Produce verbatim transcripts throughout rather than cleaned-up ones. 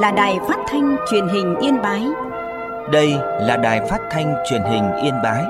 là Đài Phát thanh Truyền hình Yên Bái. Đây là Đài Phát thanh Truyền hình Yên Bái.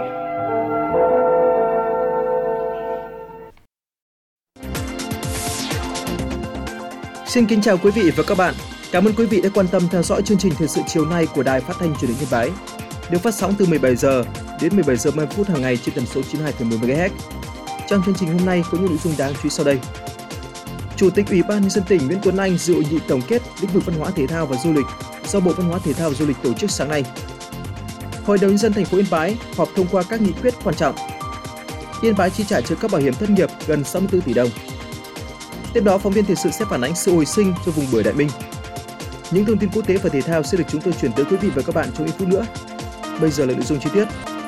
Xin kính chào quý vị và các bạn. Cảm ơn quý vị đã quan tâm theo dõi chương trình thời sự chiều nay của Đài Phát thanh Truyền hình Yên Bái. Được phát sóng từ mười bảy giờ đến mười bảy giờ ba mươi phút hàng ngày trên tần số chín mươi hai phẩy mười mê ga héc. Trong chương trình hôm nay có những nội dung đáng chú ý sau đây. Chủ tịch Ủy ban Nhân dân tỉnh Nguyễn Tuấn Anh dự hội nghị tổng kết lĩnh vực văn hóa thể thao và du lịch do Bộ Văn hóa Thể thao và Du lịch tổ chức sáng nay. Hội đồng nhân dân thành phố Yên Bái họp thông qua các nghị quyết quan trọng. Yên Bái chi trả trợ cấp bảo hiểm thất nghiệp gần sáu mươi tư tỷ đồng. Tiếp đó, phóng viên thời sự sẽ phản ánh sự hồi sinh cho vùng bưởi Đại Minh. Những thông tin quốc tế và thể thao sẽ được chúng tôi chuyển tới quý vị và các bạn trong ít phút nữa. Bây giờ là nội dung chi tiết.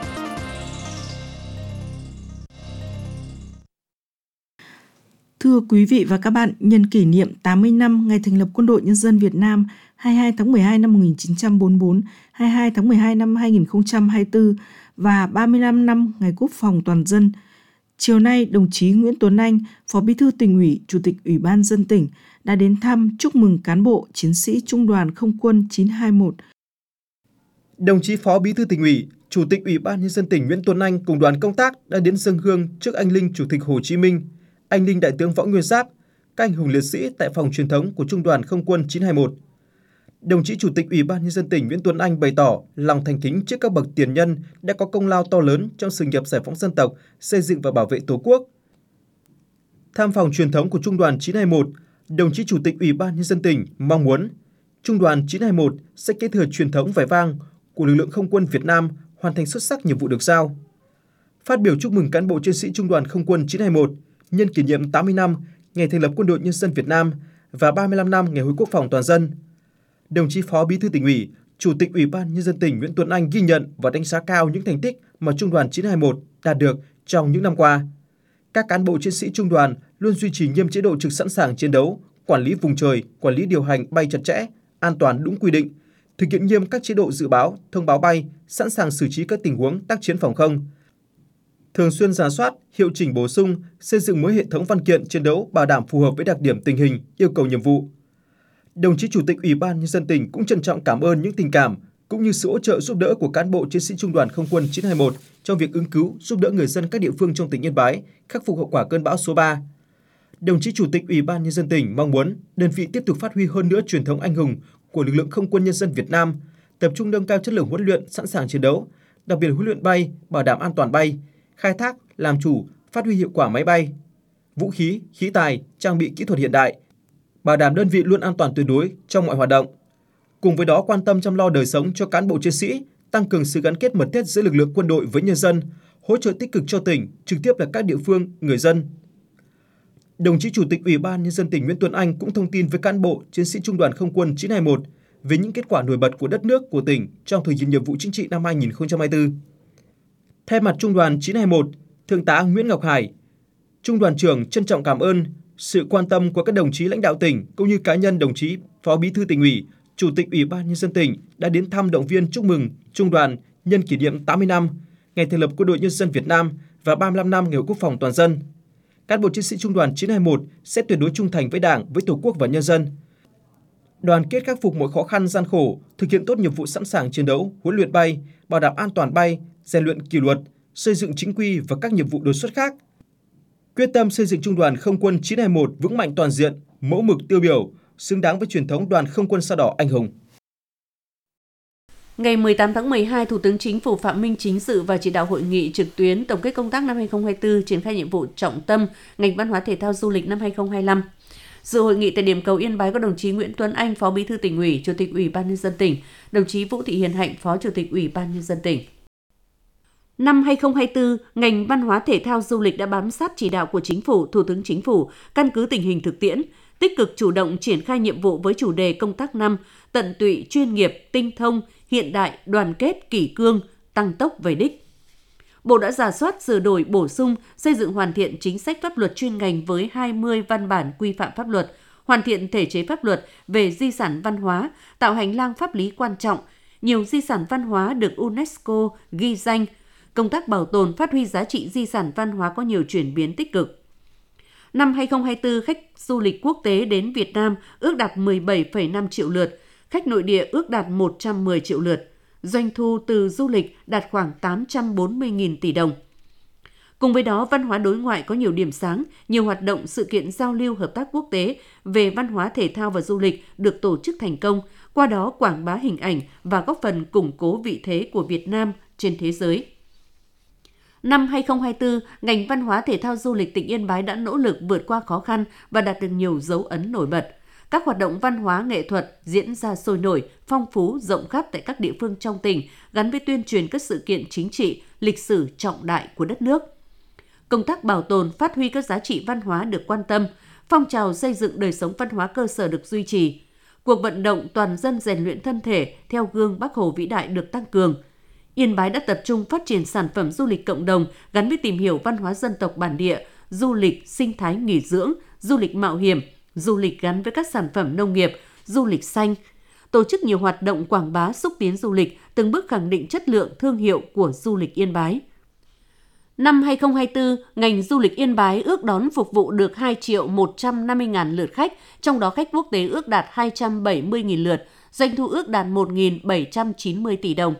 Thưa quý vị và các bạn, nhân kỷ niệm tám mươi năm ngày thành lập Quân đội Nhân dân Việt Nam hai mươi hai tháng mười hai năm một nghìn chín trăm bốn mươi tư, hai mươi hai tháng mười hai năm hai nghìn không trăm hai mươi tư và ba mươi lăm năm ngày Quốc phòng toàn dân, chiều nay, đồng chí Nguyễn Tuấn Anh, Phó Bí thư Tỉnh ủy, Chủ tịch Ủy ban nhân dân tỉnh đã đến thăm chúc mừng cán bộ, chiến sĩ Trung đoàn Không quân chín hai mốt. Đồng chí Phó Bí thư Tỉnh ủy, Chủ tịch Ủy ban Nhân dân tỉnh Nguyễn Tuấn Anh cùng đoàn công tác đã đến dâng hương trước anh linh Chủ tịch Hồ Chí Minh, anh linh Đại tướng Võ Nguyên Giáp, các anh hùng liệt sĩ tại phòng truyền thống của Trung đoàn Không quân chín hai mốt. Đồng chí Chủ tịch Ủy ban Nhân dân tỉnh Nguyễn Tuấn Anh bày tỏ lòng thành kính trước các bậc tiền nhân đã có công lao to lớn trong sự nghiệp giải phóng dân tộc, xây dựng và bảo vệ Tổ quốc. Thăm phòng truyền thống của Trung đoàn chín hai mốt, đồng chí Chủ tịch Ủy ban Nhân dân tỉnh mong muốn Trung đoàn chín hai mốt sẽ kế thừa truyền thống vẻ vang của lực lượng không quân Việt Nam, hoàn thành xuất sắc nhiệm vụ được giao. Phát biểu chúc mừng cán bộ chiến sĩ Trung đoàn Không quân chín hai mốt nhân kỷ niệm tám mươi năm ngày thành lập Quân đội Nhân dân Việt Nam và ba mươi lăm năm ngày Hội Quốc phòng toàn dân, đồng chí Phó Bí thư Tỉnh ủy, Chủ tịch Ủy ban Nhân dân tỉnh Nguyễn Tuấn Anh ghi nhận và đánh giá cao những thành tích mà Trung đoàn chín hai mốt đạt được trong những năm qua. Các cán bộ chiến sĩ Trung đoàn luôn duy trì nghiêm chế độ trực sẵn sàng chiến đấu, quản lý vùng trời, quản lý điều hành bay chặt chẽ, an toàn đúng quy định, thực hiện nghiêm các chế độ dự báo, thông báo bay, sẵn sàng xử trí các tình huống tác chiến phòng không. Thường xuyên rà soát, hiệu chỉnh bổ sung, xây dựng mới hệ thống văn kiện chiến đấu bảo đảm phù hợp với đặc điểm tình hình, yêu cầu nhiệm vụ. Đồng chí Chủ tịch Ủy ban Nhân dân tỉnh cũng trân trọng cảm ơn những tình cảm cũng như sự hỗ trợ giúp đỡ của cán bộ chiến sĩ Trung đoàn Không quân chín hai mốt trong việc ứng cứu, giúp đỡ người dân các địa phương trong tỉnh Yên Bái khắc phục hậu quả cơn bão số ba. Đồng chí Chủ tịch Ủy ban Nhân dân tỉnh mong muốn đơn vị tiếp tục phát huy hơn nữa truyền thống anh hùng của lực lượng Không quân Nhân dân Việt Nam, tập trung nâng cao chất lượng huấn luyện, sẵn sàng chiến đấu, đặc biệt huấn luyện bay, bảo đảm an toàn bay, khai thác, làm chủ, phát huy hiệu quả máy bay, vũ khí, khí tài, trang bị kỹ thuật hiện đại, bảo đảm đơn vị luôn an toàn tuyệt đối trong mọi hoạt động. Cùng với đó quan tâm chăm lo đời sống cho cán bộ chiến sĩ, tăng cường sự gắn kết mật thiết giữa lực lượng quân đội với nhân dân, hỗ trợ tích cực cho tỉnh, trực tiếp là các địa phương, người dân. Đồng chí Chủ tịch Ủy ban Nhân dân tỉnh Nguyễn Tuấn Anh cũng thông tin với cán bộ, chiến sĩ Trung đoàn Không quân chín hai mốt về những kết quả nổi bật của đất nước, của tỉnh trong thực hiện nhiệm vụ chính trị năm hai nghìn không trăm hai mươi tư. Thay mặt Trung đoàn chín hai mốt, Thượng tá Nguyễn Ngọc Hải, Trung đoàn trưởng trân trọng cảm ơn sự quan tâm của các đồng chí lãnh đạo tỉnh cũng như cá nhân đồng chí Phó Bí thư Tỉnh ủy, Chủ tịch Ủy ban Nhân dân tỉnh đã đến thăm, động viên, chúc mừng Trung đoàn nhân kỷ niệm tám mươi năm ngày thành lập Quân đội Nhân dân Việt Nam và ba mươi lăm năm ngày Hội Quốc phòng toàn dân. Cán bộ chiến sĩ Trung đoàn chín hai mốt sẽ tuyệt đối trung thành với Đảng, với Tổ quốc và nhân dân, đoàn kết khắc phục mọi khó khăn gian khổ, thực hiện tốt nhiệm vụ sẵn sàng chiến đấu, huấn luyện bay, bảo đảm an toàn bay, rèn luyện kỷ luật, xây dựng chính quy và các nhiệm vụ đột xuất khác. Quyết tâm xây dựng Trung đoàn Không quân chín hai mốt vững mạnh toàn diện, mẫu mực tiêu biểu, xứng đáng với truyền thống đoàn Không quân Sao Đỏ anh hùng. Ngày mười tám tháng mười hai, Thủ tướng Chính phủ Phạm Minh Chính dự và chỉ đạo hội nghị trực tuyến tổng kết công tác năm hai nghìn không trăm hai mươi tư, triển khai nhiệm vụ trọng tâm ngành văn hóa thể thao du lịch năm hai nghìn không trăm hai mươi lăm. Dự hội nghị tại điểm cầu Yên Bái có đồng chí Nguyễn Tuấn Anh, Phó Bí thư Tỉnh ủy, Chủ tịch Ủy ban Nhân dân tỉnh, đồng chí Vũ Thị Hiền Hạnh, Phó Chủ tịch Ủy ban Nhân dân tỉnh. Năm hai nghìn không trăm hai mươi tư, ngành văn hóa thể thao du lịch đã bám sát chỉ đạo của Chính phủ, Thủ tướng Chính phủ, căn cứ tình hình thực tiễn, tích cực chủ động triển khai nhiệm vụ với chủ đề công tác năm, tận tụy, chuyên nghiệp, tinh thông, hiện đại, đoàn kết, kỷ cương, tăng tốc về đích. Bộ đã rà soát, sửa đổi, bổ sung, xây dựng hoàn thiện chính sách pháp luật chuyên ngành với hai mươi văn bản quy phạm pháp luật, hoàn thiện thể chế pháp luật về di sản văn hóa, tạo hành lang pháp lý quan trọng. Nhiều di sản văn hóa được UNESCO ghi danh. Công tác bảo tồn, phát huy giá trị di sản văn hóa có nhiều chuyển biến tích cực. Năm hai nghìn không trăm hai mươi tư, khách du lịch quốc tế đến Việt Nam ước đạt mười bảy phẩy năm triệu lượt, khách nội địa ước đạt một trăm mười triệu lượt, doanh thu từ du lịch đạt khoảng tám trăm bốn mươi nghìn tỷ đồng. Cùng với đó, văn hóa đối ngoại có nhiều điểm sáng, nhiều hoạt động sự kiện giao lưu hợp tác quốc tế về văn hóa thể thao và du lịch được tổ chức thành công, qua đó quảng bá hình ảnh và góp phần củng cố vị thế của Việt Nam trên thế giới. Năm hai không hai tư, ngành văn hóa thể thao du lịch tỉnh Yên Bái đã nỗ lực vượt qua khó khăn và đạt được nhiều dấu ấn nổi bật. Các hoạt động văn hóa nghệ thuật diễn ra sôi nổi, phong phú, rộng khắp tại các địa phương trong tỉnh, gắn với tuyên truyền các sự kiện chính trị, lịch sử trọng đại của đất nước. Công tác bảo tồn, phát huy các giá trị văn hóa được quan tâm, phong trào xây dựng đời sống văn hóa cơ sở được duy trì. Cuộc vận động toàn dân rèn luyện thân thể theo gương Bác Hồ vĩ đại được tăng cường. Yên Bái đã tập trung phát triển sản phẩm du lịch cộng đồng gắn với tìm hiểu văn hóa dân tộc bản địa, du lịch sinh thái nghỉ dưỡng, du lịch mạo hiểm, du lịch gắn với các sản phẩm nông nghiệp, du lịch xanh. Tổ chức nhiều hoạt động quảng bá xúc tiến du lịch, từng bước khẳng định chất lượng thương hiệu của du lịch Yên Bái. Năm hai không hai tư, ngành du lịch Yên Bái ước đón phục vụ được hai triệu một trăm năm mươi nghìn lượt khách, trong đó khách quốc tế ước đạt hai trăm bảy mươi nghìn lượt, doanh thu ước đạt một nghìn bảy trăm chín mươi tỷ đồng.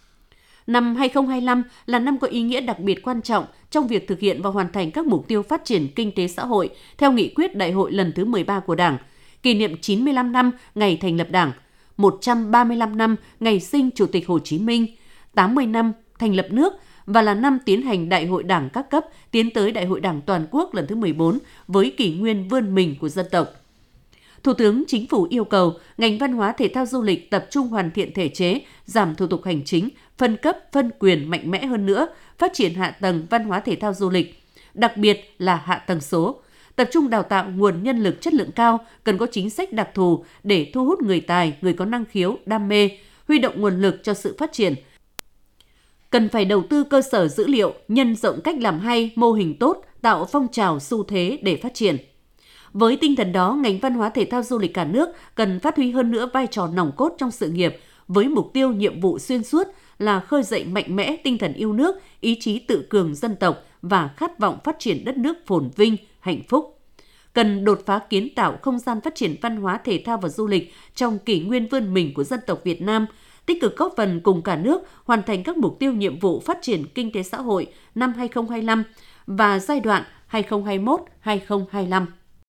Năm hai không hai lăm là năm có ý nghĩa đặc biệt quan trọng trong việc thực hiện và hoàn thành các mục tiêu phát triển kinh tế xã hội theo nghị quyết Đại hội lần thứ mười ba của Đảng, kỷ niệm chín mươi lăm năm ngày thành lập Đảng, một trăm ba mươi lăm năm ngày sinh Chủ tịch Hồ Chí Minh, tám mươi năm thành lập nước và là năm tiến hành Đại hội Đảng các cấp tiến tới Đại hội Đảng toàn quốc lần thứ mười bốn với kỷ nguyên vươn mình của dân tộc. Thủ tướng Chính phủ yêu cầu ngành văn hóa thể thao du lịch tập trung hoàn thiện thể chế, giảm thủ tục hành chính, phân cấp, phân quyền mạnh mẽ hơn nữa, phát triển hạ tầng văn hóa thể thao du lịch, đặc biệt là hạ tầng số. Tập trung đào tạo nguồn nhân lực chất lượng cao, cần có chính sách đặc thù để thu hút người tài, người có năng khiếu, đam mê, huy động nguồn lực cho sự phát triển. Cần phải đầu tư cơ sở dữ liệu, nhân rộng cách làm hay, mô hình tốt, tạo phong trào xu thế để phát triển. Với tinh thần đó, ngành văn hóa thể thao du lịch cả nước cần phát huy hơn nữa vai trò nòng cốt trong sự nghiệp, với mục tiêu nhiệm vụ xuyên suốt là khơi dậy mạnh mẽ tinh thần yêu nước, ý chí tự cường dân tộc và khát vọng phát triển đất nước phồn vinh, hạnh phúc. Cần đột phá kiến tạo không gian phát triển văn hóa thể thao và du lịch trong kỷ nguyên vươn mình của dân tộc Việt Nam, tích cực góp phần cùng cả nước hoàn thành các mục tiêu nhiệm vụ phát triển kinh tế xã hội năm hai không hai lăm và giai đoạn hai không hai mốt đến hai không hai lăm.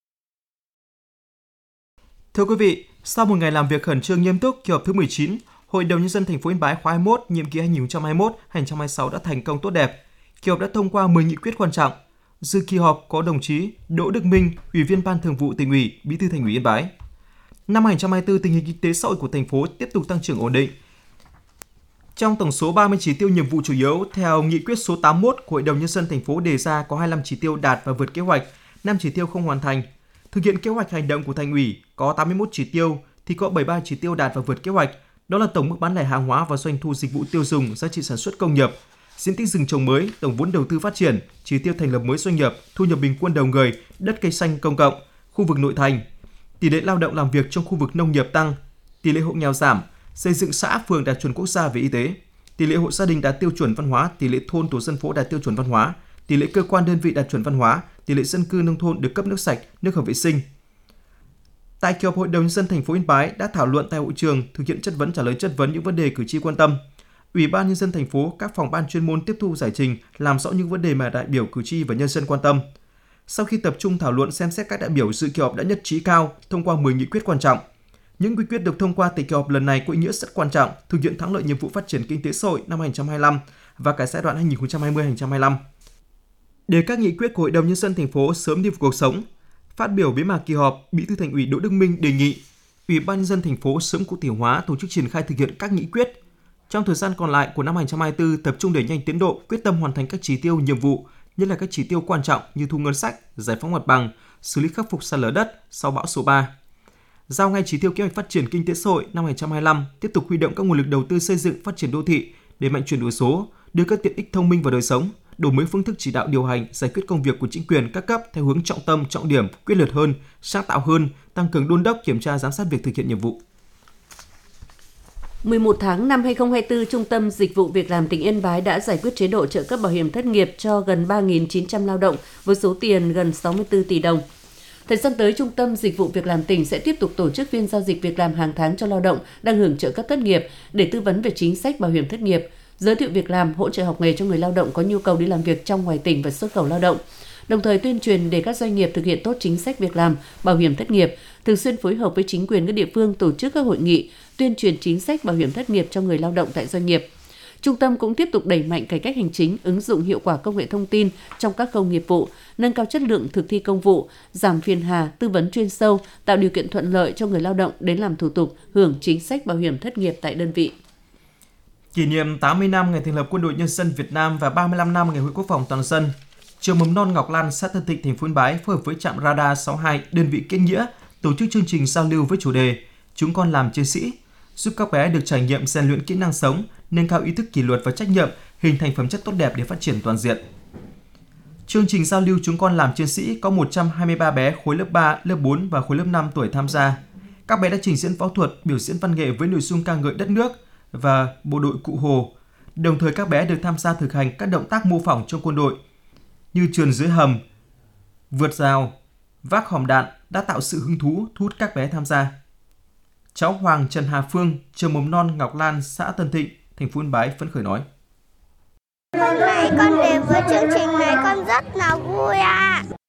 Thưa quý vị, sau một ngày làm việc khẩn trương nghiêm túc, kỳ họp thứ mười chín, Hội đồng Nhân dân thành phố Yên Bái khóa hai mươi mốt, nhiệm kỳ hai nghìn không trăm hai mươi mốt đến hai nghìn không trăm hai mươi sáu đã thành công tốt đẹp. Kỳ họp đã thông qua mười nghị quyết quan trọng. Dự kỳ họp có đồng chí Đỗ Đức Minh, Ủy viên Ban Thường vụ Tỉnh ủy, Bí thư Thành ủy Yên Bái. Năm hai nghìn không trăm hai mươi tư, tình hình kinh tế xã hội của thành phố tiếp tục tăng trưởng ổn định. Trong tổng số ba mươi chỉ tiêu nhiệm vụ chủ yếu theo nghị quyết số tám mươi mốt của Hội đồng Nhân dân thành phố đề ra có hai mươi lăm chỉ tiêu đạt và vượt kế hoạch, năm chỉ tiêu không hoàn thành. Thực hiện kế hoạch hành động của Thành ủy có tám mươi mốt chỉ tiêu thì có bảy mươi ba chỉ tiêu đạt và vượt kế hoạch. Đó là tổng mức bán lẻ hàng hóa và doanh thu dịch vụ tiêu dùng, giá trị sản xuất công nghiệp, diện tích rừng trồng mới, tổng vốn đầu tư phát triển, chỉ tiêu thành lập mới doanh nghiệp, thu nhập bình quân đầu người, đất cây xanh công cộng, khu vực nội thành, tỷ lệ lao động làm việc trong khu vực nông nghiệp tăng, tỷ lệ hộ nghèo giảm, xây dựng xã phường đạt chuẩn quốc gia về y tế, tỷ lệ hộ gia đình đạt tiêu chuẩn văn hóa, tỷ lệ thôn tổ dân phố đạt tiêu chuẩn văn hóa, tỷ lệ cơ quan đơn vị đạt chuẩn văn hóa, tỷ lệ dân cư nông thôn được cấp nước sạch, nước hợp vệ sinh. Tại kỳ họp, Hội đồng Nhân dân thành phố Yên Bái đã thảo luận tại hội trường, thực hiện chất vấn trả lời chất vấn những vấn đề cử tri quan tâm. Ủy ban Nhân dân thành phố, các phòng ban chuyên môn tiếp thu giải trình, làm rõ những vấn đề mà đại biểu cử tri và nhân dân quan tâm. Sau khi tập trung thảo luận xem xét, các đại biểu dự kỳ họp đã nhất trí cao thông qua mười nghị quyết quan trọng. Những nghị quyết được thông qua tại kỳ họp lần này có ý nghĩa rất quan trọng, thực hiện thắng lợi nhiệm vụ phát triển kinh tế xã hội năm hai nghìn không trăm hai mươi lăm và cả giai đoạn hai nghìn không trăm hai mươi đến hai nghìn không trăm hai mươi lăm. Để các nghị quyết của Hội đồng Nhân dân thành phố sớm đi vào cuộc sống, phát biểu bế mạc kỳ họp, Bí thư Thành ủy Đỗ Đức Minh đề nghị Ủy ban Nhân dân thành phố sớm cụ thể hóa tổ chức triển khai thực hiện các nghị quyết. Trong thời gian còn lại của năm hai nghìn không trăm hai mươi tư, tập trung đẩy nhanh tiến độ, quyết tâm hoàn thành các chỉ tiêu nhiệm vụ, nhất là các chỉ tiêu quan trọng như thu ngân sách, giải phóng mặt bằng, xử lý khắc phục sạt lở đất sau bão số ba. Giao ngay chỉ tiêu kế hoạch phát triển kinh tế xã hội năm hai nghìn không trăm hai mươi lăm, tiếp tục huy động các nguồn lực đầu tư xây dựng phát triển đô thị, đẩy mạnh chuyển đổi số, đưa các tiện ích thông minh vào đời sống, đổi mới phương thức chỉ đạo điều hành, giải quyết công việc của chính quyền các cấp theo hướng trọng tâm, trọng điểm, quyết liệt hơn, sáng tạo hơn, tăng cường đôn đốc, kiểm tra, giám sát việc thực hiện nhiệm vụ. mười một tháng năm hai nghìn không trăm hai mươi tư, Trung tâm Dịch vụ Việc làm tỉnh Yên Bái đã giải quyết chế độ trợ cấp bảo hiểm thất nghiệp cho gần ba nghìn chín trăm lao động với số tiền gần sáu mươi tư tỷ đồng. Thời gian tới, Trung tâm Dịch vụ Việc làm tỉnh sẽ tiếp tục tổ chức phiên giao dịch việc làm hàng tháng cho lao động đang hưởng trợ cấp thất nghiệp để tư vấn về chính sách bảo hiểm thất nghiệp, giới thiệu việc làm, hỗ trợ học nghề cho người lao động có nhu cầu đi làm việc trong ngoài tỉnh và xuất khẩu lao động. Đồng thời tuyên truyền để các doanh nghiệp thực hiện tốt chính sách việc làm, bảo hiểm thất nghiệp, thường xuyên phối hợp với chính quyền các địa phương tổ chức các hội nghị, tuyên truyền chính sách bảo hiểm thất nghiệp cho người lao động tại doanh nghiệp. Trung tâm cũng tiếp tục đẩy mạnh cải cách hành chính, ứng dụng hiệu quả công nghệ thông tin trong các khâu nghiệp vụ, nâng cao chất lượng thực thi công vụ, giảm phiền hà, tư vấn chuyên sâu, tạo điều kiện thuận lợi cho người lao động đến làm thủ tục, hưởng chính sách bảo hiểm thất nghiệp tại đơn vị. Kỷ niệm tám mươi năm ngày thành lập Quân đội Nhân dân Việt Nam và ba mươi lăm năm ngày Hội Quốc phòng toàn dân, Trường Mầm non Ngọc Lan, xã Tân Thịnh, thành phố Yên Bái phối hợp với trạm radar sáu mươi hai, đơn vị Kết Nghĩa tổ chức chương trình giao lưu với chủ đề Chúng con làm chiến sĩ, giúp các bé được trải nghiệm rèn luyện kỹ năng sống, nâng cao ý thức kỷ luật và trách nhiệm, hình thành phẩm chất tốt đẹp để phát triển toàn diện. Chương trình giao lưu Chúng con làm chiến sĩ có một trăm hai mươi ba bé khối lớp ba, lớp bốn và khối lớp năm tuổi tham gia. Các bé đã trình diễn võ thuật, biểu diễn văn nghệ với nội dung ca ngợi đất nước và bộ đội Cụ Hồ. Đồng thời các bé được tham gia thực hành các động tác mô phỏng trong quân đội như trườn dưới hầm, vượt rào, vác hòm đạn đã tạo sự hứng thú thu hút các bé tham gia. Cháu Hoàng Trần Hà Phương, trường Mầm non Ngọc Lan, xã Tân Thịnh, thành phố Yên Bái phấn khởi nói: Hôm nay con đến với chương trình này con rất là vui ạ. À.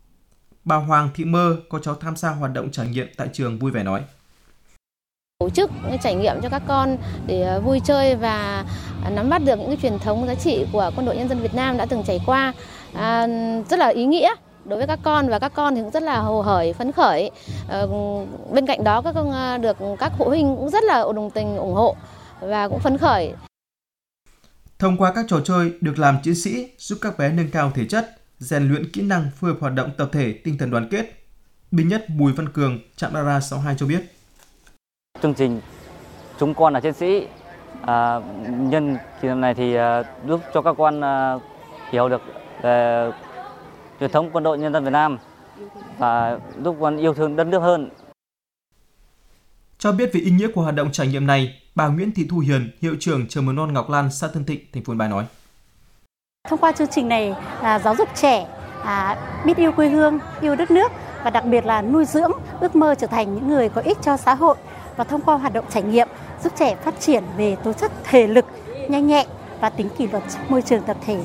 Bà Hoàng Thị Mơ, có cháu tham gia hoạt động trải nghiệm tại trường vui vẻ nói: Tổ chức trải nghiệm cho các con để vui chơi và nắm bắt được những cái truyền thống giá trị của Quân đội Nhân dân Việt Nam đã từng trải qua, à, rất là ý nghĩa đối với các con, và các con thì cũng rất là hồ hởi, phấn khởi. À, bên cạnh đó các con được các phụ huynh cũng rất là đồng tình, ủng hộ và cũng phấn khởi. Thông qua các trò chơi được làm chiến sĩ giúp các bé nâng cao thể chất, rèn luyện kỹ năng, phối hợp hoạt động tập thể, tinh thần đoàn kết. Binh nhất Bùi Văn Cường, trạm radar sáu mươi hai cho biết: Chương trình Chúng con là chiến sĩ à, nhân kỷ niệm này thì à, giúp cho các con à, hiểu được về truyền thống Quân đội Nhân dân Việt Nam và giúp con yêu thương đất nước hơn. Cho biết về ý nghĩa của hoạt động trải nghiệm này, bà Nguyễn Thị Thu Hiền, hiệu trưởng trường Mầm non Ngọc Lan, xã Tân Thịnh, thành phố Yên Bái nói: Thông qua chương trình này là giáo dục trẻ à, biết yêu quê hương, yêu đất nước và đặc biệt là nuôi dưỡng ước mơ trở thành những người có ích cho xã hội. Và thông qua hoạt động trải nghiệm giúp trẻ phát triển về tố chất thể lực, nhanh nhẹn và tính kỷ luật trong môi trường tập thể.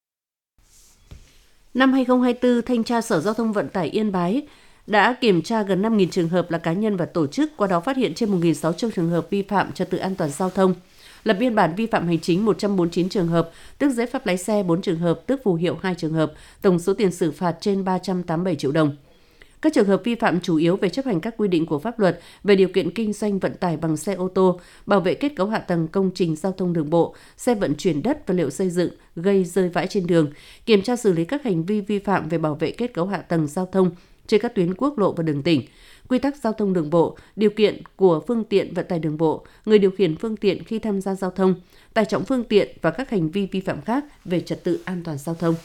Năm hai không hai tư, Thanh tra Sở Giao thông Vận tải Yên Bái đã kiểm tra gần năm nghìn trường hợp là cá nhân và tổ chức, qua đó phát hiện trên một nghìn sáu trăm trường hợp vi phạm trật tự an toàn giao thông. Lập biên bản vi phạm hành chính một trăm bốn mươi chín trường hợp, tước giấy phép lái xe bốn trường hợp, tước phù hiệu hai trường hợp, tổng số tiền xử phạt trên ba trăm tám mươi bảy triệu đồng. Các trường hợp vi phạm chủ yếu về chấp hành các quy định của pháp luật về điều kiện kinh doanh vận tải bằng xe ô tô, bảo vệ kết cấu hạ tầng công trình giao thông đường bộ, xe vận chuyển đất vật liệu xây dựng gây rơi vãi trên đường, kiểm tra xử lý các hành vi vi phạm về bảo vệ kết cấu hạ tầng giao thông trên các tuyến quốc lộ và đường tỉnh, quy tắc giao thông đường bộ, điều kiện của phương tiện vận tải đường bộ, người điều khiển phương tiện khi tham gia giao thông, tải trọng phương tiện và các hành vi vi phạm khác về trật tự an toàn giao thông.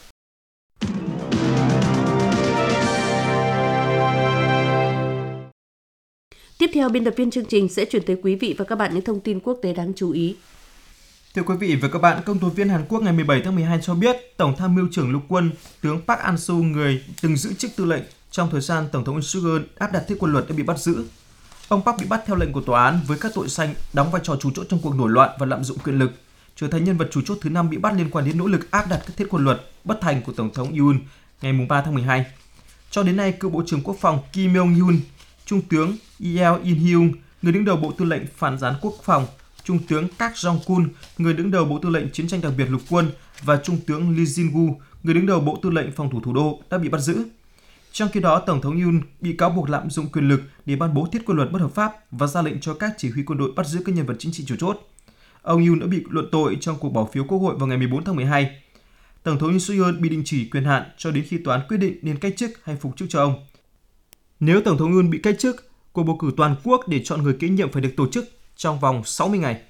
Tiếp theo, biên tập viên chương trình sẽ chuyển tới quý vị và các bạn những thông tin quốc tế đáng chú ý. Thưa quý vị và các bạn, công tố viên Hàn Quốc ngày mười bảy tháng mười hai cho biết Tổng tham mưu trưởng lục quân tướng Park An-soo, người từng giữ chức tư lệnh trong thời gian Tổng thống Yoon suk yeol áp đặt thiết quân luật, đã bị bắt giữ. Ông Park bị bắt theo lệnh của tòa án với các tội danh đóng vai trò chủ chốt trong cuộc nổi loạn và lạm dụng quyền lực, trở thành nhân vật chủ chốt thứ năm bị bắt liên quan đến nỗ lực áp đặt các thiết quân luật bất thành của Tổng thống Yoon ngày ba tháng mười hai. Cho đến nay, cựu Bộ trưởng Quốc phòng Kim Yong-hyun, Trung tướng Yeo In-hyung, người đứng đầu Bộ Tư lệnh Phản gián Quốc phòng, Trung tướng Park Jong-kun, người đứng đầu Bộ Tư lệnh Chiến tranh đặc biệt lục quân và Trung tướng Lee Jin-gu, người đứng đầu Bộ Tư lệnh Phòng thủ thủ đô đã bị bắt giữ. Trong khi đó, Tổng thống Yoon bị cáo buộc lạm dụng quyền lực để ban bố thiết quân luật bất hợp pháp và ra lệnh cho các chỉ huy quân đội bắt giữ các nhân vật chính trị chủ chốt. Ông Yoon đã bị luận tội trong cuộc bỏ phiếu Quốc hội vào ngày mười bốn tháng mười hai. Tổng thống Yoon suk yeol bị đình chỉ quyền hạn cho đến khi tòa án quyết định nên cách chức hay phục chức cho ông. Nếu Tổng thống Yoon bị cách chức, cuộc bầu cử toàn quốc để chọn người kế nhiệm phải được tổ chức trong vòng sáu mươi ngày.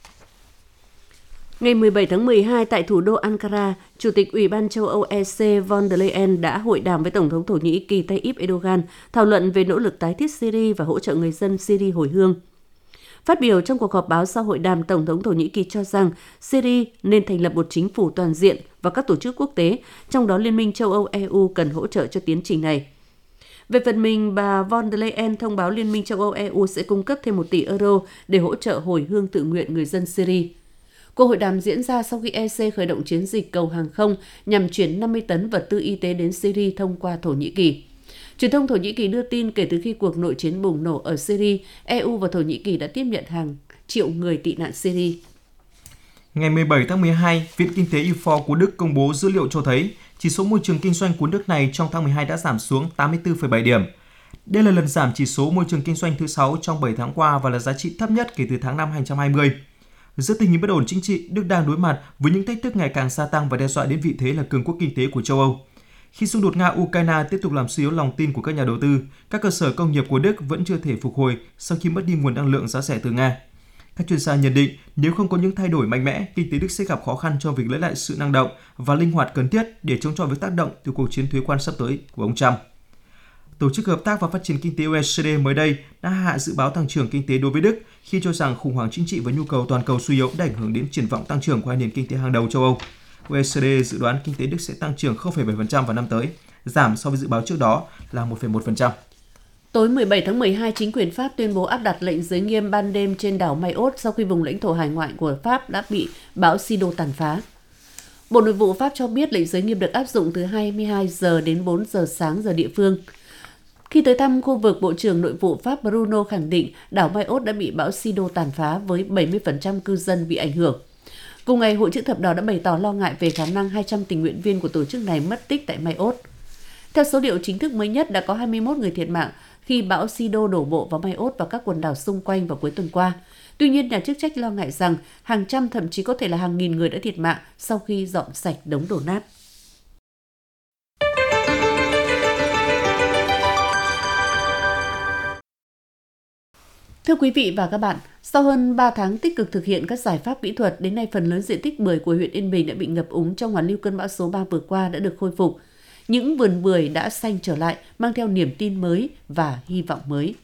Ngày mười bảy tháng mười hai, tại thủ đô Ankara, Chủ tịch Ủy ban châu Âu E C von der Leyen đã hội đàm với Tổng thống Thổ Nhĩ Kỳ Tayyip Erdogan, thảo luận về nỗ lực tái thiết Syria và hỗ trợ người dân Syria hồi hương. Phát biểu trong cuộc họp báo sau hội đàm, Tổng thống Thổ Nhĩ Kỳ cho rằng Syria nên thành lập một chính phủ toàn diện và các tổ chức quốc tế, trong đó Liên minh châu Âu E U cần hỗ trợ cho tiến trình này. Về phần mình, bà von der Leyen thông báo Liên minh châu Âu E U sẽ cung cấp thêm một tỷ euro để hỗ trợ hồi hương tự nguyện người dân Syria. Cuộc hội đàm diễn ra sau khi E C khởi động chiến dịch cầu hàng không nhằm chuyển năm mươi tấn vật tư y tế đến Syria thông qua Thổ Nhĩ Kỳ. Truyền thông Thổ Nhĩ Kỳ đưa tin kể từ khi cuộc nội chiến bùng nổ ở Syria, E U và Thổ Nhĩ Kỳ đã tiếp nhận hàng triệu người tị nạn Syria. Ngày mười bảy tháng mười hai, Viện Kinh tế i phao của Đức công bố dữ liệu cho thấy chỉ số môi trường kinh doanh của nước này trong tháng mười hai đã giảm xuống tám mươi tư phẩy bảy điểm. Đây là lần giảm chỉ số môi trường kinh doanh thứ sáu trong bảy tháng qua và là giá trị thấp nhất kể từ tháng năm hai nghìn không trăm hai mươi. Giữa tình hình bất ổn chính trị, Đức đang đối mặt với những thách thức ngày càng gia tăng và đe dọa đến vị thế là cường quốc kinh tế của châu Âu. Khi xung đột Nga-Ukraine tiếp tục làm suy yếu lòng tin của các nhà đầu tư, các cơ sở công nghiệp của Đức vẫn chưa thể phục hồi sau khi mất đi nguồn năng lượng giá rẻ từ Nga. Các chuyên gia nhận định nếu không có những thay đổi mạnh mẽ, kinh tế Đức sẽ gặp khó khăn trong việc lấy lại sự năng động và linh hoạt cần thiết để chống chọi với tác động từ cuộc chiến thuế quan sắp tới của ông Trump. Tổ chức Hợp tác và Phát triển Kinh tế O E C D mới đây đã hạ dự báo tăng trưởng kinh tế đối với Đức khi cho rằng khủng hoảng chính trị và nhu cầu toàn cầu suy yếu đã ảnh hưởng đến triển vọng tăng trưởng của hai nền kinh tế hàng đầu châu Âu. O E C D dự đoán kinh tế Đức sẽ tăng trưởng không phẩy bảy phần trăm vào năm tới, giảm so với dự báo trước đó là một phẩy một phần trăm. Tối mười bảy tháng mười hai, chính quyền Pháp tuyên bố áp đặt lệnh giới nghiêm ban đêm trên đảo Mayotte sau khi vùng lãnh thổ hải ngoại của Pháp đã bị bão Sido tàn phá. Bộ Nội vụ Pháp cho biết lệnh giới nghiêm được áp dụng từ hai mươi hai giờ đến bốn giờ sáng giờ địa phương. Khi tới thăm khu vực, Bộ trưởng Nội vụ Pháp Bruno khẳng định đảo Mayotte đã bị bão Sido tàn phá với bảy mươi phần trăm cư dân bị ảnh hưởng. Cùng ngày, Hội chữ thập đỏ đã bày tỏ lo ngại về khả năng hai trăm tình nguyện viên của tổ chức này mất tích tại Mayotte. Theo số liệu chính thức mới nhất, đã có hai mươi mốt người thiệt mạng khi bão Sido đổ bộ vào Mayotte và các quần đảo xung quanh vào cuối tuần qua. Tuy nhiên, nhà chức trách lo ngại rằng hàng trăm thậm chí có thể là hàng nghìn người đã thiệt mạng sau khi dọn sạch đống đổ nát. Thưa quý vị và các bạn, sau hơn ba tháng tích cực thực hiện các giải pháp kỹ thuật, đến nay phần lớn diện tích bưởi của huyện Yên Bình đã bị ngập úng trong hoàn lưu cơn bão số ba vừa qua đã được khôi phục. Những vườn bưởi đã xanh trở lại, mang theo niềm tin mới và hy vọng mới.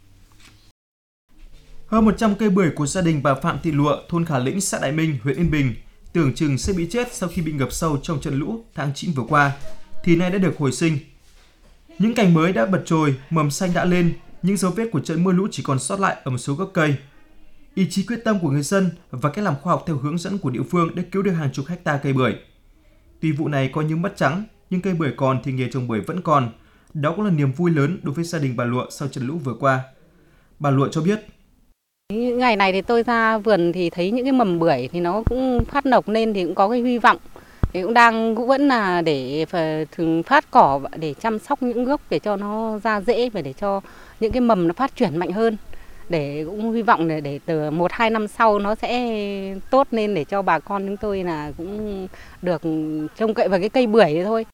Hơn một trăm cây bưởi của gia đình bà Phạm Thị Lụa, thôn Khả Lĩnh, xã Đại Minh, huyện Yên Bình, tưởng chừng sẽ bị chết sau khi bị ngập sâu trong trận lũ tháng chín vừa qua, thì nay đã được hồi sinh. Những cành mới đã bật chồi, mầm xanh đã lên, những dấu vết của trận mưa lũ chỉ còn sót lại ở một số gốc cây. Ý chí quyết tâm của người dân và cách làm khoa học theo hướng dẫn của địa phương đã cứu được hàng chục hecta cây bưởi. Tuy vụ này coi như mất trắng, nhưng cây bưởi còn thì nghề trồng bưởi vẫn còn. Đó cũng là niềm vui lớn đối với gia đình bà Lụa sau trận lũ vừa qua. Bà Lụa cho biết: Những ngày này thì tôi ra vườn thì thấy những cái mầm bưởi thì nó cũng phát nọc lên thì cũng có cái hy vọng. Thì cũng đang cũng vẫn là để thường phát cỏ để chăm sóc những gốc để cho nó ra rễ và để cho những cái mầm nó phát triển mạnh hơn. Để cũng hy vọng để, để từ một hai năm sau nó sẽ tốt lên để cho bà con chúng tôi là cũng được trông cậy vào cái cây bưởi đấy thôi.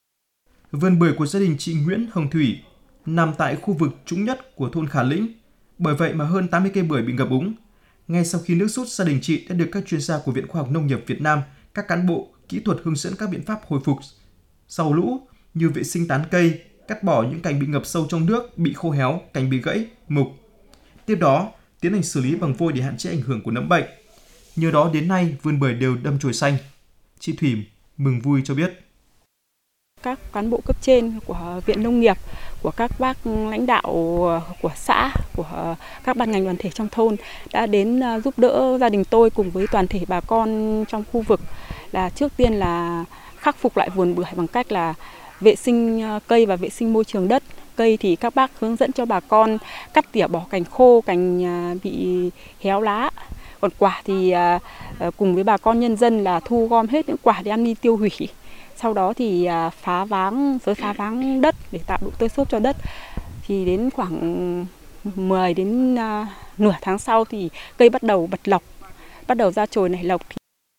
Vườn bưởi của gia đình chị Nguyễn Hồng Thủy nằm tại khu vực trũng nhất của thôn Khả Lĩnh. Bởi vậy mà hơn tám mươi cây bưởi bị ngập úng. Ngay sau khi nước rút, gia đình chị đã được các chuyên gia của Viện Khoa học Nông nghiệp Việt Nam, các cán bộ kỹ thuật hướng dẫn các biện pháp hồi phục sau lũ như vệ sinh tán cây, cắt bỏ những cành bị ngập sâu trong nước, bị khô héo, cành bị gãy, mục. Tiếp đó, tiến hành xử lý bằng vôi để hạn chế ảnh hưởng của nấm bệnh. Nhờ đó đến nay vườn bưởi đều đâm chồi xanh. Chị Thủy mừng vui cho biết: Các cán bộ cấp trên của Viện Nông nghiệp, của các bác lãnh đạo của xã, của các ban ngành đoàn thể trong thôn đã đến giúp đỡ gia đình tôi cùng với toàn thể bà con trong khu vực, là trước tiên là khắc phục lại vườn bưởi bằng cách là vệ sinh cây và vệ sinh môi trường đất. Cây thì các bác hướng dẫn cho bà con cắt tỉa bỏ cành khô, cành bị héo lá. Còn quả thì cùng với bà con nhân dân là thu gom hết những quả để ăn đi tiêu hủy. Sau đó thì phá váng, sới phá váng đất để tạo độ tơi xốp cho đất. Thì đến khoảng mười đến nửa tháng sau thì cây bắt đầu bật lộc, bắt đầu ra chồi nảy lộc.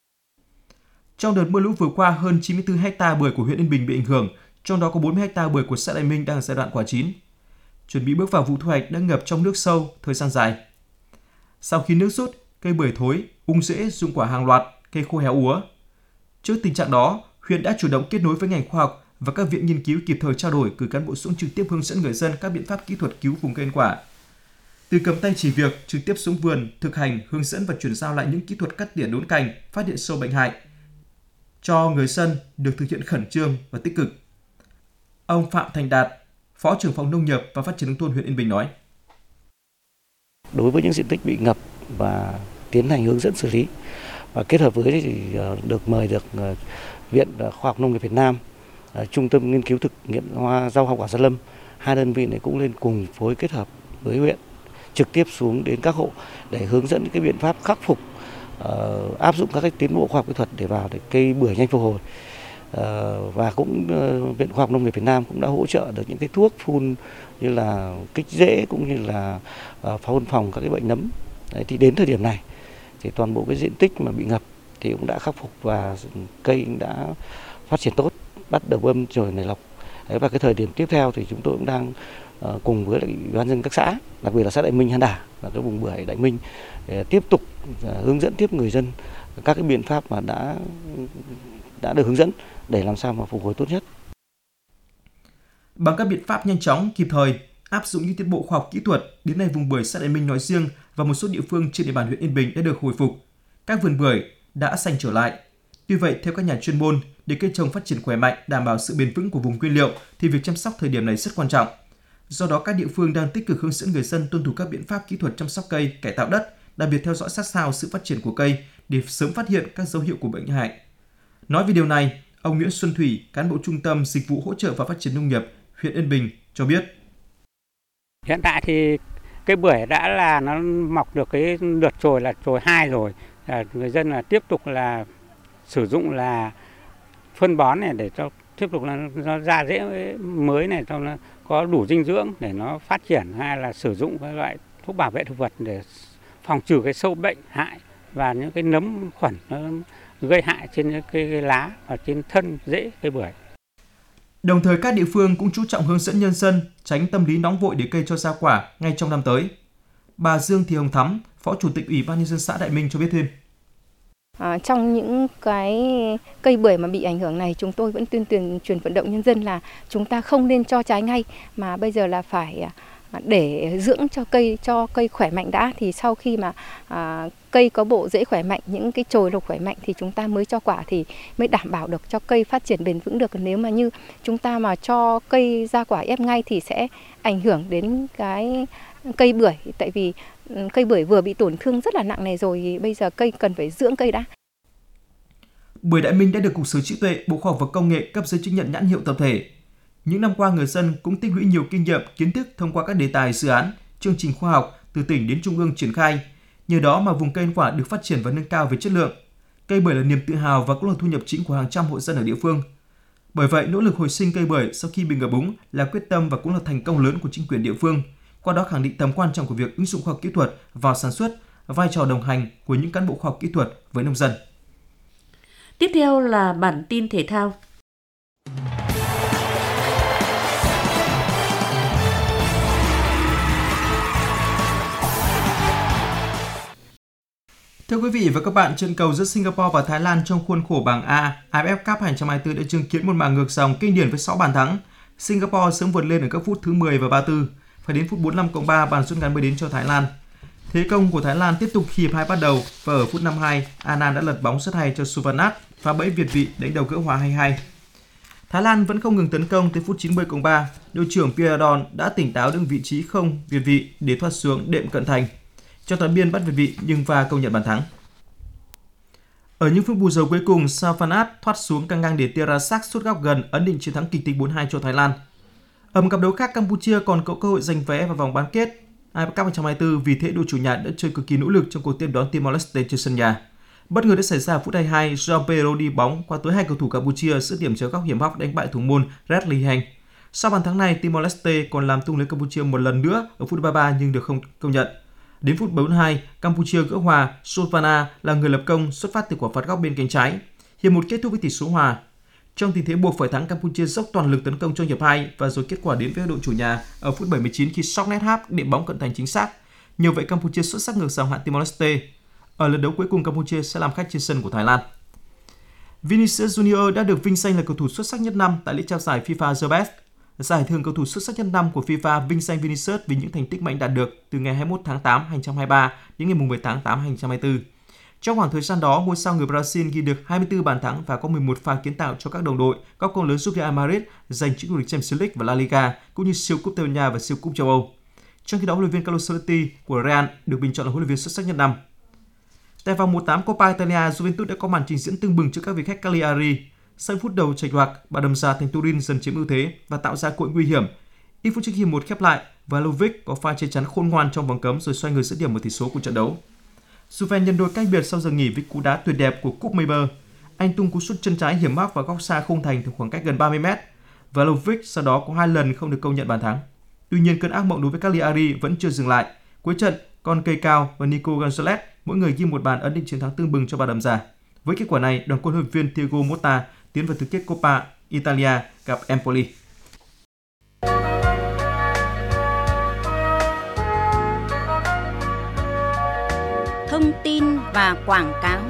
Trong đợt mưa lũ vừa qua, hơn chín mươi tư hecta bưởi của huyện Yên Bình bị ảnh hưởng, trong đó có bốn mươi hecta bưởi của xã Đại Minh đang ở giai đoạn quả chín. Chuẩn bị bước vào vụ thu hoạch đã ngập trong nước sâu thời gian dài. Sau khi nước rút, cây bưởi thối, ung rễ, rụng quả hàng loạt, cây khô héo úa. Trước tình trạng đó, huyện đã chủ động kết nối với ngành khoa học và các viện nghiên cứu, kịp thời trao đổi, cử cán bộ xuống trực tiếp hướng dẫn người dân các biện pháp kỹ thuật cứu vùng cây ăn quả. Từ cầm tay chỉ việc, trực tiếp xuống vườn, thực hành, hướng dẫn và chuyển giao lại những kỹ thuật cắt tỉa đốn cành, phát hiện sâu bệnh hại cho người dân được thực hiện khẩn trương và tích cực. Ông Phạm Thành Đạt, Phó trưởng phòng Nông nghiệp và Phát triển nông thôn huyện Yên Bình nói. Đối với những diện tích bị ngập và tiến hành hướng dẫn xử lý và kết hợp với thì được mời được Viện Khoa học Nông nghiệp Việt Nam, Trung tâm nghiên cứu thực nghiệm hoa rau hoa quả Gia Lâm, hai đơn vị này cũng lên cùng phối kết hợp với huyện trực tiếp xuống đến các hộ để hướng dẫn cái biện pháp khắc phục, uh, áp dụng các cái tiến bộ khoa học kỹ thuật để vào để cây bưởi nhanh phục hồi. Uh, và cũng uh, Viện Khoa học Nông nghiệp Việt Nam cũng đã hỗ trợ được những cái thuốc phun như là kích rễ cũng như là uh, phun phòng các cái bệnh nấm. Đấy, thì đến thời điểm này thì toàn bộ cái diện tích mà bị ngập thì cũng đã khắc phục và cây cũng đã phát triển tốt, bắt đầu bơm rồi nảy lọc. Đấy, và cái thời điểm tiếp theo thì chúng tôi cũng đang uh, cùng với lại ủy ban nhân dân các xã, đặc biệt là xã Đại Minh, Hán Đả và cái vùng bưởi Đại Minh để tiếp tục uh, hướng dẫn tiếp người dân các cái biện pháp mà đã đã được hướng dẫn để làm sao mà phục hồi tốt nhất. Bằng các biện pháp nhanh chóng, kịp thời, áp dụng những tiến bộ khoa học kỹ thuật, đến nay vùng bưởi xã Đại Minh nói riêng và một số địa phương trên địa bàn huyện Yên Bình đã được hồi phục. Các vườn bưởi đã xanh trở lại. Tuy vậy, theo các nhà chuyên môn, để cây trồng phát triển khỏe mạnh, đảm bảo sự bền vững của vùng nguyên liệu thì việc chăm sóc thời điểm này rất quan trọng. Do đó, các địa phương đang tích cực hướng dẫn người dân tuân thủ các biện pháp kỹ thuật chăm sóc cây, cải tạo đất, đặc biệt theo dõi sát sao sự phát triển của cây để sớm phát hiện các dấu hiệu của bệnh hại. Nói về điều này, ông Nguyễn Xuân Thủy, cán bộ Trung tâm Dịch vụ Hỗ trợ và Phát triển Nông nghiệp huyện Yên Bình cho biết. Hiện tại thì cây bưởi đã là nó mọc được cái đợt chồi là chồi hai rồi. À, người dân là tiếp tục là sử dụng là phân bón này để cho tiếp tục là nó ra rễ mới này, cho nó có đủ dinh dưỡng để nó phát triển, hay là sử dụng các loại thuốc bảo vệ thực vật để phòng trừ cái sâu bệnh hại và những cái nấm khuẩn nó gây hại trên cái, cái lá và trên thân rễ cây bưởi. Đồng thời các địa phương cũng chú trọng hướng dẫn nhân dân tránh tâm lý nóng vội để cây cho ra quả ngay trong năm tới. Bà Dương Thị Hồng Thắm, Phó Chủ tịch Ủy ban nhân dân xã Đại Minh cho biết thêm. À, trong những cái cây bưởi mà bị ảnh hưởng này, chúng tôi vẫn tuyên truyền truyền vận động nhân dân là chúng ta không nên cho trái ngay, mà bây giờ là phải để dưỡng cho cây cho cây khỏe mạnh đã, thì sau khi mà à, cây có bộ rễ khỏe mạnh, những cái chồi lộc khỏe mạnh thì chúng ta mới cho quả thì mới đảm bảo được cho cây phát triển bền vững được. Nếu mà như chúng ta mà cho cây ra quả ép ngay thì sẽ ảnh hưởng đến cái cây bưởi, tại vì cây bưởi vừa bị tổn thương rất là nặng này rồi, thì bây giờ cây cần phải dưỡng cây đã. Bưởi Đại Minh đã được Cục Sở hữu trí tuệ, Bộ Khoa học và Công nghệ cấp giấy chứng nhận nhãn hiệu tập thể. Những năm qua, người dân cũng tích lũy nhiều kinh nghiệm, kiến thức thông qua các đề tài dự án, chương trình khoa học từ tỉnh đến trung ương triển khai. Nhờ đó mà vùng cây ăn quả được phát triển và nâng cao về chất lượng. Cây bưởi là niềm tự hào và cũng là thu nhập chính của hàng trăm hộ dân ở địa phương. Bởi vậy, nỗ lực hồi sinh cây bưởi sau khi bị ngập úng là quyết tâm và cũng là thành công lớn của chính quyền địa phương. Qua đó khẳng định tầm quan trọng của việc ứng dụng khoa học kỹ thuật vào sản xuất, vai trò đồng hành của những cán bộ khoa học kỹ thuật với nông dân. Tiếp theo là bản tin thể thao. Thưa quý vị và các bạn, trận cầu giữa Singapore và Thái Lan trong khuôn khổ bảng A a ép ép Cup hai không hai tư đã chứng kiến một màn ngược dòng kinh điển với sáu bàn thắng. Singapore sớm vượt lên ở các phút thứ mười và ba mươi tư, phải đến phút bốn mươi lăm cộng ba bàn rút ngắn mới đến cho Thái Lan. Thế công của Thái Lan tiếp tục khi hiệp hai bắt đầu và ở phút năm mươi hai, Anand đã lật bóng rất hay cho Suvarnat phá bẫy Việt vị đánh đầu gỡ hòa hai hai. Thái Lan vẫn không ngừng tấn công tới phút chín mươi cộng ba, đội trưởng Pieradon đã tỉnh táo đứng vị trí không Việt vị để thoát xuống đệm cận thành, cho toàn biên bắt Việt vị nhưng va công nhận bàn thắng. Ở những phút bù giờ cuối cùng, Suvarnat thoát xuống căng ngang để Tirasak sút góc gần ấn định chiến thắng kịch tính bốn hai cho Thái Lan. Ở một cặp đấu khác, Campuchia còn có cơ hội giành vé vào vòng bán kết a ép ép Cup hai không hai tư vì thế đội chủ nhà đã chơi cực kỳ nỗ lực trong cuộc tiếp đón Timor-Leste trên sân nhà. Bất ngờ đã xảy ra phút hai mươi hai, João Pedro đi bóng qua tới hai cầu thủ Campuchia sút điểm chéo góc hiểm hóc đánh bại thủ môn Redley Heng. Sau bàn thắng này, Timor-Leste còn làm tung lưới Campuchia một lần nữa ở phút ba mươi ba nhưng được không công nhận. Đến phút bốn mươi hai, Campuchia gỡ hòa, Sovana là người lập công xuất phát từ quả phạt góc bên cánh trái. Hiệp một kết thúc với tỷ số hòa. Trong tình thế buộc phải thắng, Campuchia dốc toàn lực tấn công trong hiệp hai và rồi kết quả đến với đội chủ nhà ở phút bảy mươi chín khi Soknet Hap điểm bóng cận thành chính xác. Nhờ vậy Campuchia xuất sắc ngược dòng hạn Timor-Leste. Ở lần đấu cuối cùng, Campuchia sẽ làm khách trên sân của Thái Lan. Vinicius Junior đã được vinh danh là cầu thủ xuất sắc nhất năm tại lễ trao giải FIFA The Best. Giải thưởng cầu thủ xuất sắc nhất năm của FIFA vinh danh Vinicius vì những thành tích mà anh đạt được từ ngày hai mươi mốt tháng tám năm hai không hai ba đến ngày mười tháng tám năm hai không hai tư. Trong khoảng thời gian đó, ngôi sao người Brazil ghi được hai mươi tư bàn thắng và có mười một pha kiến tạo cho các đồng đội, các công lớn giúp Real Madrid giành chức vô địch Champions League và La Liga, cũng như siêu cúp Tây Ban Nha và siêu cúp châu Âu. Trong khi đó, huấn luyện viên Carlo Ancelotti của Real được bình chọn là huấn luyện viên xuất sắc nhất năm. Tại vòng một tám Coppa Italia, Juventus đã có màn trình diễn tưng bừng trước các vị khách Cagliari. Sau phút đầu chệch ngoạc, bà đầm già thành Turin dần chiếm ưu thế và tạo ra cơ hội nguy hiểm. Ít phút trước khi một khép lại, Vlahovic có pha che chắn khôn ngoan trong vòng cấm rồi xoay người dứt điểm một tỷ số của trận đấu. Juve nhân đôi cách biệt sau giờ nghỉ với cú đá tuyệt đẹp của Cúp Meiber. Anh tung cú sút chân trái hiểm móc vào góc xa khung thành từ khoảng cách gần ba mươi mét. Vlahovic sau đó có hai lần không được công nhận bàn thắng. Tuy nhiên, cơn ác mộng đối với Cagliari vẫn chưa dừng lại. Cuối trận, con cây cao và Nico Gonzalez mỗi người ghi một bàn ấn định chiến thắng tưng bừng cho bà đầm già. Với kết quả này, đoàn quân huấn luyện viên Thiago Motta tiến vào tứ kết Coppa Italia gặp Empoli. Thông tin và quảng cáo.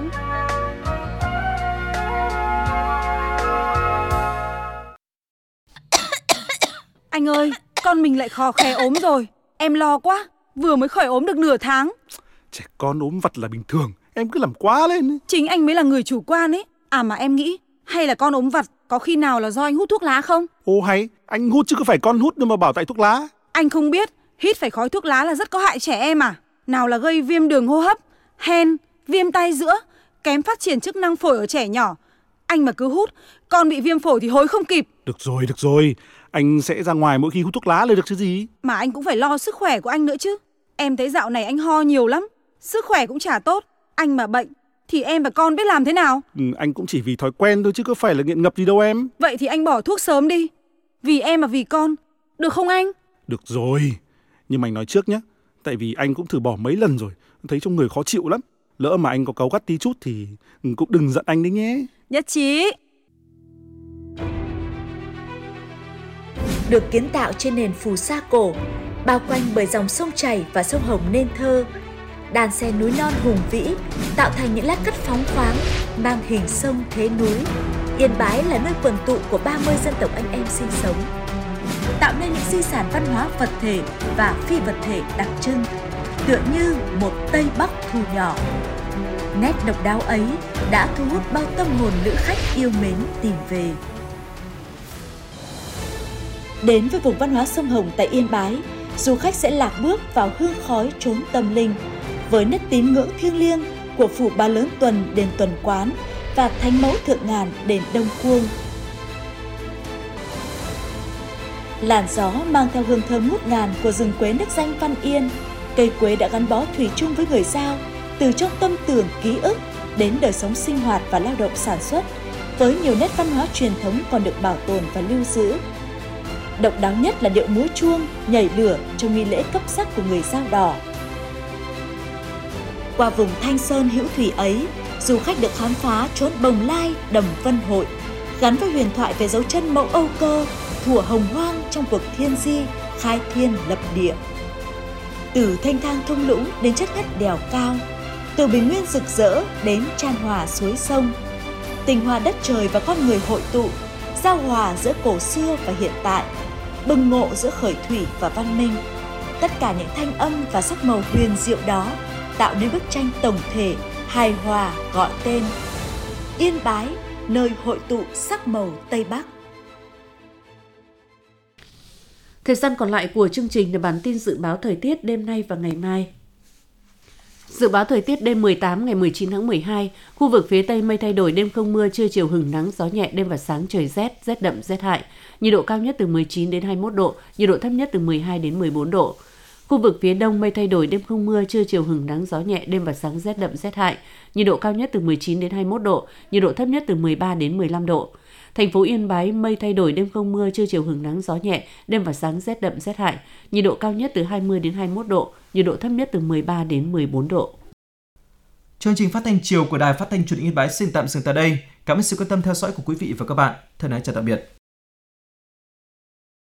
Anh ơi, con mình lại khò khè ốm rồi. Em lo quá, vừa mới khỏi ốm được nửa tháng. Trẻ con ốm vặt là bình thường, em cứ làm quá lên. Chính anh mới là người chủ quan ấy. À mà em nghĩ, hay là con ốm vặt có khi nào là do anh hút thuốc lá không? Ồ hay, anh hút chứ có phải con hút đâu mà bảo tại thuốc lá. Anh không biết, hít phải khói thuốc lá là rất có hại trẻ em à? Nào là gây viêm đường hô hấp, hen, viêm tai giữa, kém phát triển chức năng phổi ở trẻ nhỏ. Anh mà cứ hút, con bị viêm phổi thì hối không kịp. Được rồi, được rồi, anh sẽ ra ngoài mỗi khi hút thuốc lá là được chứ gì. Mà anh cũng phải lo sức khỏe của anh nữa chứ. Em thấy dạo này anh ho nhiều lắm, sức khỏe cũng chả tốt. Anh mà bệnh thì em và con biết làm thế nào? Ừ, anh cũng chỉ vì thói quen thôi chứ có phải là nghiện ngập gì đâu em. Vậy thì anh bỏ thuốc sớm đi. Vì em mà vì con, được không anh? Được rồi, nhưng mà anh nói trước nhé. Tại vì anh cũng thử bỏ mấy lần rồi, thấy trong người khó chịu lắm. Lỡ mà anh có cáu gắt tí chút thì cũng đừng giận anh đấy nhé. Nhất trí. Được kiến tạo trên nền phù sa cổ, bao quanh bởi dòng sông chảy và sông Hồng nên thơ, đàn xe núi non hùng vĩ tạo thành những lát cắt phóng khoáng mang hình sông thế núi. Yên Bái là nơi quần tụ của ba mươi dân tộc anh em sinh sống, tạo nên những di sản văn hóa vật thể và phi vật thể đặc trưng, tựa như một Tây Bắc thu nhỏ. Nét độc đáo ấy đã thu hút bao tâm hồn lữ khách yêu mến tìm về. Đến với vùng văn hóa sông Hồng tại Yên Bái, du khách sẽ lạc bước vào hương khói chốn tâm linh với nét tín ngưỡng thiêng liêng của phủ Ba Lớn Tuần đền Tuần Quán và Thánh Mẫu Thượng Ngàn đền Đông Cuông. Làn gió mang theo hương thơm ngút ngàn của rừng quế nước danh Văn Yên. Cây quế đã gắn bó thủy chung với người Dao, từ trong tâm tưởng ký ức đến đời sống sinh hoạt và lao động sản xuất, với nhiều nét văn hóa truyền thống còn được bảo tồn và lưu giữ. Độc đáo nhất là điệu múa chuông, nhảy lửa trong nghi lễ cấp sắc của người Dao Đỏ. Qua vùng Thanh Sơn hữu thủy ấy, du khách được khám phá chốn Bồng Lai, Đầm Vân Hội, gắn với huyền thoại về dấu chân mẫu Âu Cơ, thủa hồng hoang trong cuộc thiên di, khai thiên lập địa. Từ thanh thang thung lũng đến chất ngất đèo cao, từ bình nguyên rực rỡ đến chan hòa suối sông, tình hòa đất trời và con người hội tụ, giao hòa giữa cổ xưa và hiện tại, bừng ngộ giữa khởi thủy và văn minh. Tất cả những thanh âm và sắc màu huyền diệu đó tạo nên bức tranh tổng thể, hài hòa gọi tên Yên Bái, nơi hội tụ sắc màu Tây Bắc. Thời gian còn lại của chương trình là bản tin dự báo thời tiết đêm nay và ngày mai. Dự báo thời tiết đêm mười tám ngày mười chín tháng mười hai, khu vực phía Tây mây thay đổi, đêm không mưa, trưa chiều hửng nắng, gió nhẹ, đêm và sáng trời rét, rét đậm, rét hại. Nhiệt độ cao nhất từ mười chín đến hai mươi mốt độ, nhiệt độ thấp nhất từ mười hai đến mười bốn độ. Khu vực phía Đông mây thay đổi, đêm không mưa, trưa chiều hửng nắng, gió nhẹ, đêm và sáng rét đậm, rét hại. Nhiệt độ cao nhất từ mười chín đến hai mươi mốt độ, nhiệt độ thấp nhất từ mười ba đến mười lăm độ. Thành phố Yên Bái mây thay đổi, đêm không mưa, trưa chiều hửng nắng, gió nhẹ, đêm và sáng rét đậm, rét hại. Nhiệt độ cao nhất từ hai mươi đến hai mươi mốt độ, nhiệt độ thấp nhất từ mười ba đến mười bốn độ. Chương trình phát thanh chiều của Đài Phát thanh Truyền hình Yên Bái xin tạm dừng tại đây. Cảm ơn sự quan tâm theo dõi của quý vị và các bạn. Thân ái chào tạm biệt.